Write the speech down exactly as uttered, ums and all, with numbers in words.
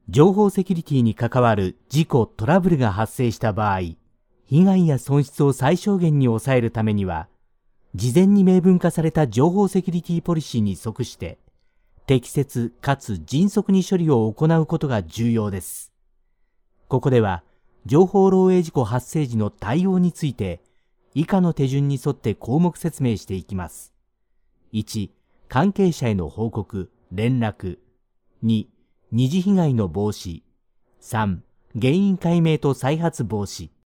情報セキュリティに関わる事故・トラブルが発生した場合、被害や損失を最小限に抑えるためには、事前に明文化された情報セキュリティポリシーに即して、適切かつ迅速に処理を行うことが重要です。ここでは、情報漏洩事故発生時の対応について、以下の手順に沿って項目説明していきます。いち、関係者への報告・連絡。に、二次被害の防止。さん、原因解明と再発防止。